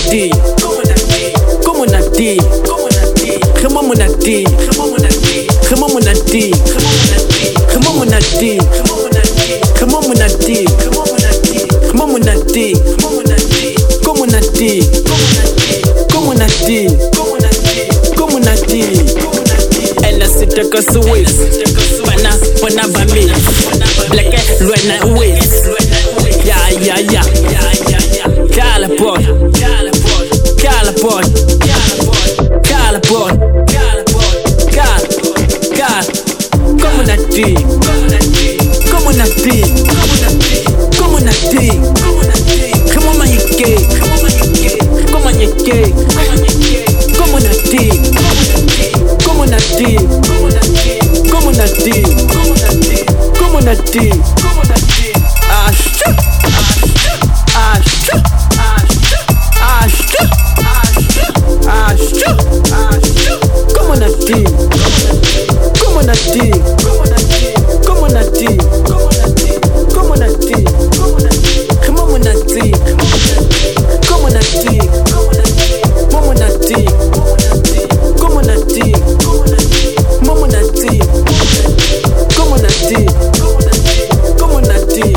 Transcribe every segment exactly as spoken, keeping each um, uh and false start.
D, como na D, Remo mo na D, Remo mo na D, Remo mo na D, Remo mo na D, Remo mo na D, como na D, como na D, como na D. Ela se toca su waist, pana pana bami, black luena waist, ya ya ya, cala por, cala por, cala por, cala, cala, como na D, como na D, como na D, como na yeke, como na yeke, como na D, como na D, como na D, como na D, ah shit, ah shit, ah shit, ah shit, como na D, como na D, como na D, como na D, como na D, como na D, como na D, como na D, como na D, como na D, como na D.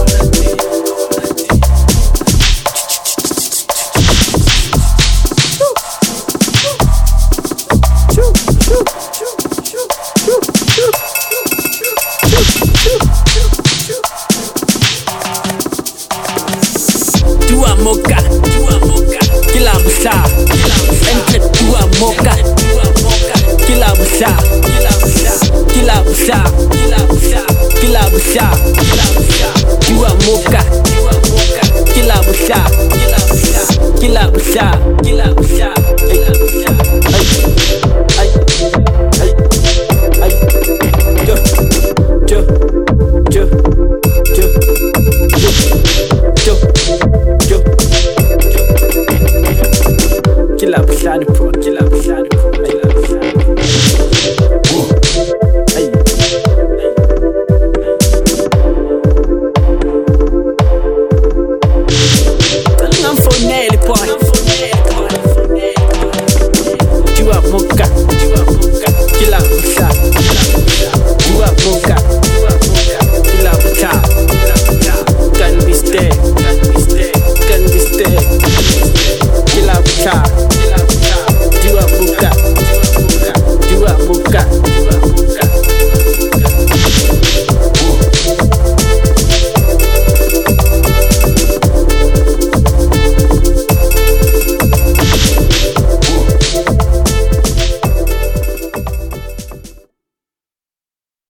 Tua moca, kila busa, entre tua moca, kila busa, kila busa, kila busa, tua moca, kila busa, kila busa, kila busa, ay, ay, ay, ay, yo, yo, yo, yo, yo, yo, yo, kila busa ni pro.